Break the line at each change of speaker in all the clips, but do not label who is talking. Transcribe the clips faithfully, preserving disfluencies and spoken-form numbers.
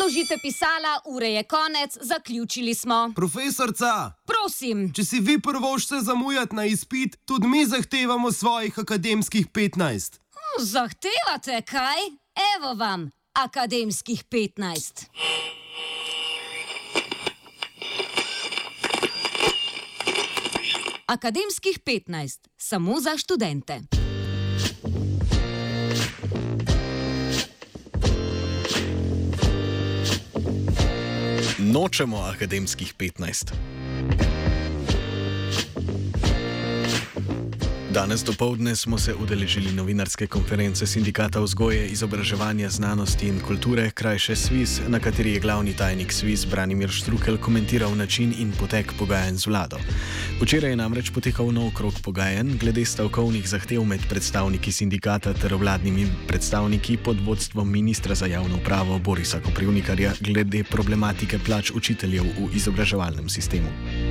Zložite pisala, ure je konec, zaključili smo.
Profesorca!
Prosim.
Če si vi prvošče zamujati na izpit, tudi mi zahtevamo svojih akademskih petnajst.
Hm, zahtevate kaj? Evo vam, akademskih petnajst. Akademskih petnajst, samo za študente.
Nočemo akademskih petnajst. Danes dopoldne smo se udeležili novinarske konference Sindikata vzgoje, izobraževanja, znanosti in kulture, krajše SVIZ, na kateri je glavni tajnik SVIZ Branimir Štrukelj komentiral način in potek pogajanj z vlado. Včeraj je namreč potekal nov krog pogajanj glede stavkovnih zahtev med predstavniki sindikata ter vladnimi predstavniki pod vodstvom ministra za javno upravo Borisa Koprivnikarja glede problematike plač učiteljev v izobraževalnem sistemu.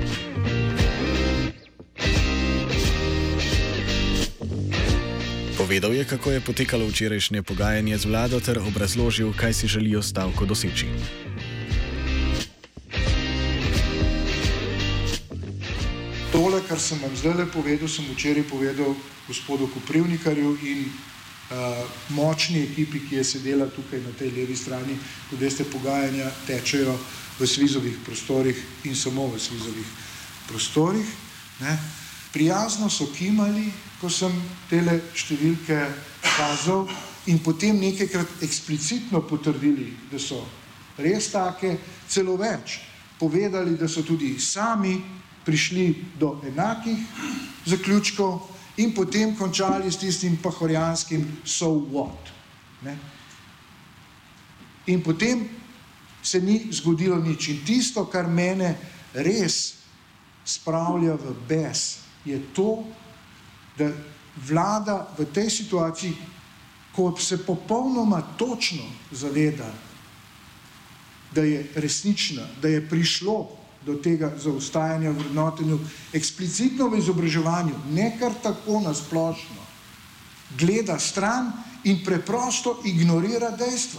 Povedal je, kako je potekalo včerajšnje pogajanje z vlado ter obrazložil, kaj si želijo stavko doseči.
Tole, kar sem vam zdaj povedal, sem včeraj povedal gospodu Koprivnikarju in uh, močni ekipi, ki je sedela tukaj na tej levi strani. Kot veste, pogajanja tečejo v SVIZ-ovih prostorih in samo v SVIZ-ovih prostorih. Ne? Prijazno so kimali, ko sem tele številke kazal in potem nekajkrat eksplicitno potrdili, da so res take, celo več. Povedali, da so tudi sami prišli do enakih zaključkov in potem končali s tistim pahorjanskim so what. Ne? In potem se ni zgodilo nič. In tisto, kar mene res spravlja v bes, je to, da vlada v tej situaciji, ko se popolnoma točno zaveda, da je resnična, da je prišlo do tega zaostajanja v vrednotenju, eksplicitno v izobraževanju, ne kar tako nasplošno, gleda stran in preprosto ignorira dejstva.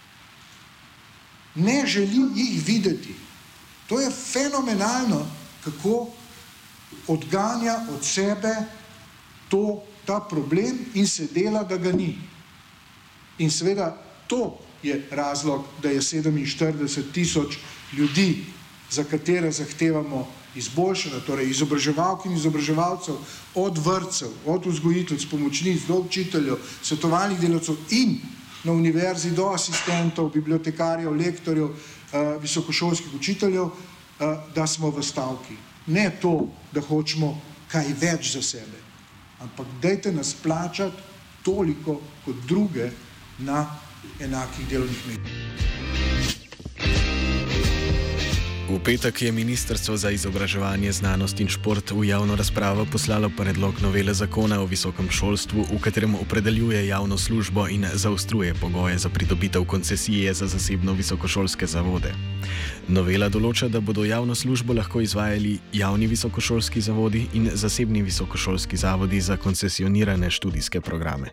Ne želi jih videti. To je fenomenalno, kako odganja od sebe to, ta problem in se dela, da ga ni. In seveda to je razlog, da je sedeminštirideset tisoč ljudi, za katere zahtevamo izboljšanje, torej izobraževalk in izobraževalcev, od vrtcev, od vzgojiteljic, pomočnic do učiteljev, svetovalnih delavcev in na univerzi do asistentov, bibliotekarjev, lektorjev, visokošolskih učiteljev, da smo v stavki. Ne to, da hočemo kaj več za sebe, ampak dajte nas plačati toliko kot druge na enakih delovnih mestih.
V petek je Ministrstvo za izobraževanje, znanost in šport v javno razpravo poslalo predlog novele zakona o visokem šolstvu, v katerem opredeljuje javno službo in zaostruje pogoje za pridobitev koncesije za zasebno visokošolske zavode. Novela določa, da bodo javno službo lahko izvajali javni visokošolski zavodi in zasebni visokošolski zavodi za koncesionirane študijske programe.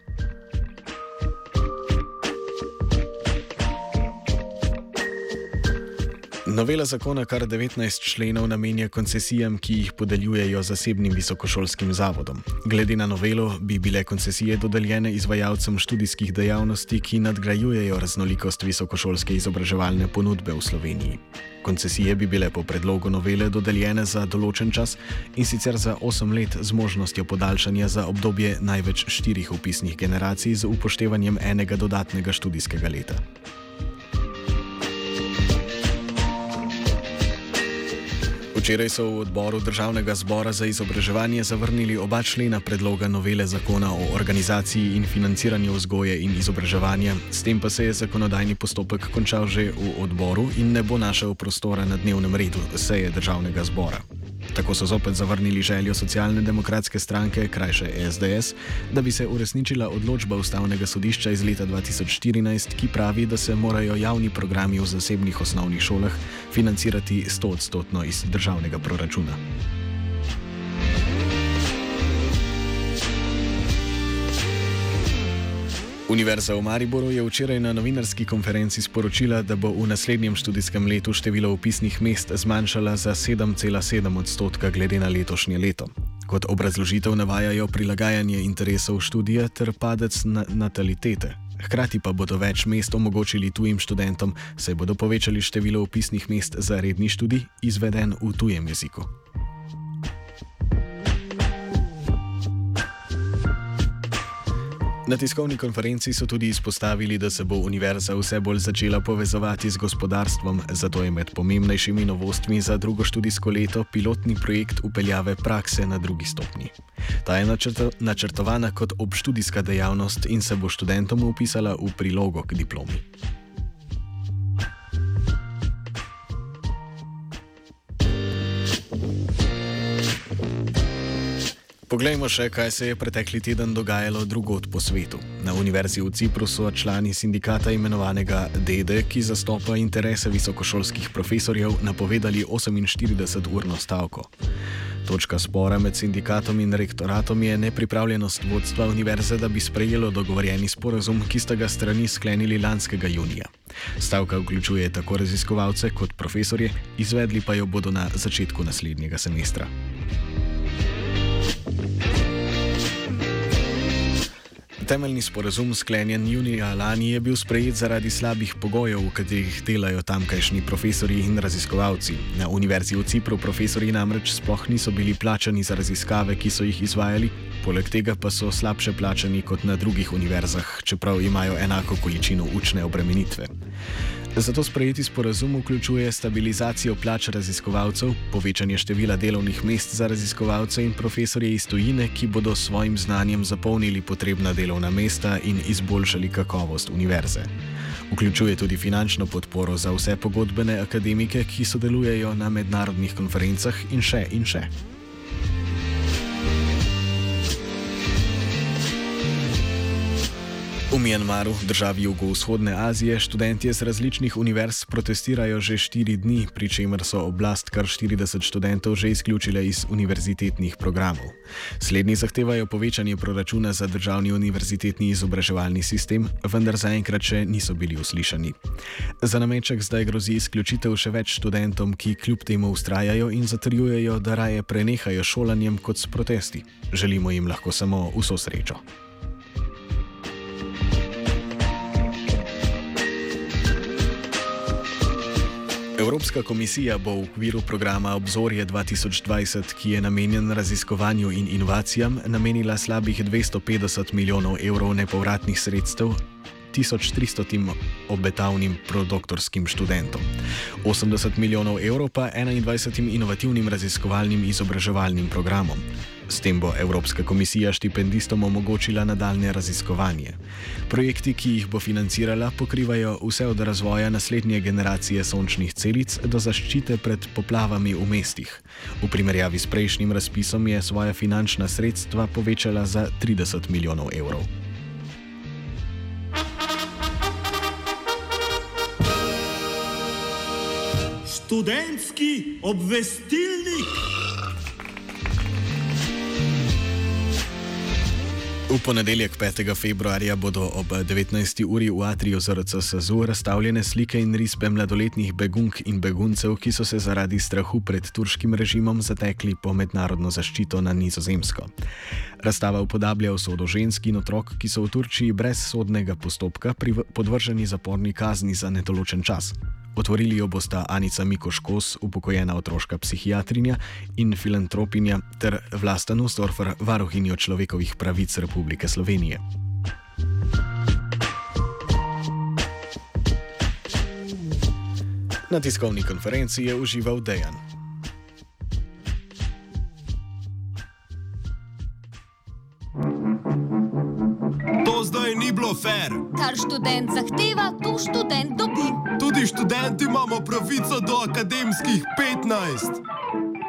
Novela zakona kar devetnajst členov namenja koncesijam, ki jih podeljujejo zasebnim visokošolskim zavodom. Glede na novelo bi bile koncesije dodeljene izvajalcem študijskih dejavnosti, ki nadgrajujejo raznolikost visokošolske izobraževalne ponudbe v Sloveniji. Koncesije bi bile po predlogu novele dodeljene za določen čas, in sicer za osem let z možnostjo podaljšanja za obdobje največ štirih vpisnih generacij z upoštevanjem enega dodatnega študijskega leta. Včeraj so v odboru Državnega zbora za izobraževanje zavrnili oba člena predloga novele zakona o organizaciji in financiranju vzgoje in izobraževanja, s tem pa se je zakonodajni postopek končal že v odboru in ne bo našel prostora na dnevnem redu seje Državnega zbora. Tako so zopet zavrnili željo Socialne demokratske stranke, krajše S D S, da bi se uresničila odločba Ustavnega sodišča iz leta dva tisoč štirinajst, ki pravi, da se morajo javni programi v zasebnih osnovnih šolah financirati stoodstotno iz državnega proračuna. Univerza v Mariboru je včeraj na novinarski konferenci sporočila, da bo v naslednjem študijskem letu število vpisnih mest zmanjšala za sedem cela sedem odstotka glede na letošnje leto. Kot obrazložitev navajajo prilagajanje interesov študija ter padec na natalitete. Hkrati pa bodo več mest omogočili tujim študentom, saj bodo povečali število vpisnih mest za redni študij, izveden v tujem jeziku. Na tiskovni konferenci so tudi izpostavili, da se bo univerza vse bolj začela povezovati z gospodarstvom, zato je med pomembnejšimi novostmi za drugo študijsko leto pilotni projekt vpeljave prakse na drugi stopnji. Ta je načrto, načrtovana kot obštudijska dejavnost in se bo študentom vpisala v prilogo k diplomi. Poglejmo še, kaj se je pretekli teden dogajalo drugod po svetu. Na Univerzi v Cipru so člani sindikata imenovanega D E D E, ki zastopa interese visokošolskih profesorjev, napovedali oseminštirideseturno stavko. Točka spora med sindikatom in rektoratom je nepripravljenost vodstva univerze, da bi sprejelo dogovorjeni sporazum, ki sta ga strani sklenili lanskega junija. Stavka vključuje tako raziskovalce kot profesorje, izvedli pa jo bodo na začetku naslednjega semestra. Temeljni sporazum, sklenjen junija lani, je bil sprejet zaradi slabih pogojev, v katerih delajo tamkajšnji profesorji in raziskovalci. Na Univerzi v Cipru profesorji namreč sploh niso bili plačani za raziskave, ki so jih izvajali, poleg tega pa so slabše plačani kot na drugih univerzah, čeprav imajo enako količino učne obremenitve. Zato sprejeti sporazum vključuje stabilizacijo plač raziskovalcev, povečanje števila delovnih mest za raziskovalce in profesorje iz tujine, ki bodo s svojim znanjem zapolnili potrebna delovna mesta in izboljšali kakovost univerze. Vključuje tudi finančno podporo za vse pogodbene akademike, ki sodelujejo na mednarodnih konferencah in še in še. V Mjanmaru, državi jugovzhodne Azije, študentje z različnih univerz protestirajo že štiri dni, pri čemer so oblast kar štirideset študentov že izključile iz univerzitetnih programov. Slednji zahtevajo povečanje proračuna za državni univerzitetni izobraževalni sistem, vendar zaenkrat še niso bili uslišani. Za nameček zdaj grozi izključitev še več študentom, ki kljub temu vztrajajo in zatrjujejo, da raje prenehajo šolanjem kot s protesti. Želimo jim lahko samo vso srečo. Evropska komisija bo v okviru programa Obzorje dva tisoč dvajset, ki je namenjen raziskovanju in inovacijam, namenila slabih dvesto petdeset milijonov evrov nepovratnih sredstev tisoč tristotim obetavnim prodoktorskim študentom, osemdeset milijonov evrov pa enaindvajsetim inovativnim raziskovalnim izobraževalnim programom. S tem bo Evropska komisija štipendistom omogočila nadaljne raziskovanje. Projekti, ki jih bo financirala, pokrivajo vse od razvoja naslednje generacije sončnih celic do zaščite pred poplavami v mestih. V primerjavi s prejšnjim razpisom je svoja finančna sredstva povečala za trideset milijonov evrov.
Študentski obvestilnik.
V ponedeljek petega februarja bodo ob devetnajsti uri v atriju Z R C SAZU razstavljene slike in risbe mladoletnih begunk in beguncev, ki so se zaradi strahu pred turškim režimom zatekli po mednarodno zaščito na Nizozemsko. Razstava upodablja usodo žensk in otrok, ki so v Turčiji brez sodnega postopka podvrženi zaporni kazni za nedoločen čas. Otvorili jo bosta Anica Mikoš-Kos, upokojena otroška psihiatrinja in filantropinja, ter Vlasta Nussdorfer, varuhinjo človekovih pravic Republike Slovenije. Na tiskovni konferenci je užival Dejan.
To zdaj ni bilo fair.
Kar študent zahteva, to študent dobi.
Tudi študenti imamo pravico do akademskih petnajst.